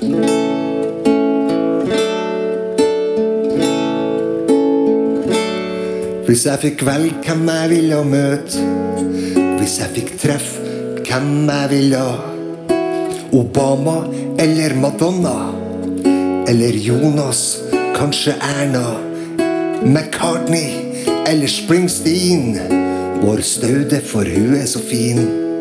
Hvis jeg fikk velge hvem jeg ville møte, hvis jeg fikk treffe hvem jeg ville, Obama eller Madonna, eller Jonas, kanskje Erna, McCartney eller Springsteen, vår Staude, for hun så fin.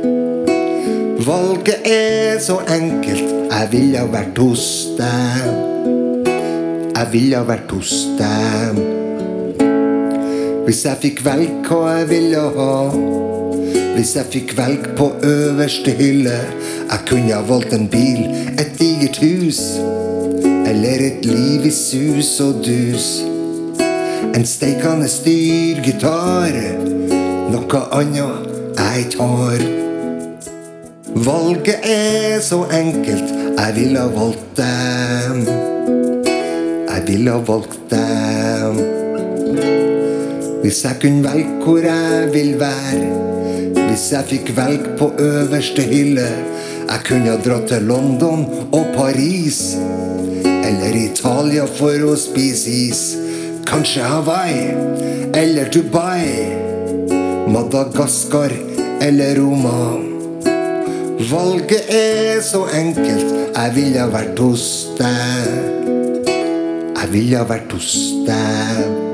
Valget så enkelt, jeg ville vært hos deg, jeg ville vært hos deg. Hvis jeg fikk velge hva jeg ville ha, hvis jeg fikk velge på øverste hylle, jeg kunne ha valgt en bil, et digert hus, eller et liv i sus og dus. En steikende styr gitar, noe annet jeg tar. Valget så enkelt, jeg ville ha valgt dem, jeg ville ha valgt dem. Hvis jeg kunne velge hvor jeg vil være, hvis jeg fikk velge på øverste hylle, jeg kunne ha dratt til London og Paris, eller Italia for å spise is. Kanskje Hawaii eller Dubai, Madagaskar eller Roma. Valget så enkelt, jeg ville ha vært hos deg, jeg ville ha vært hos deg.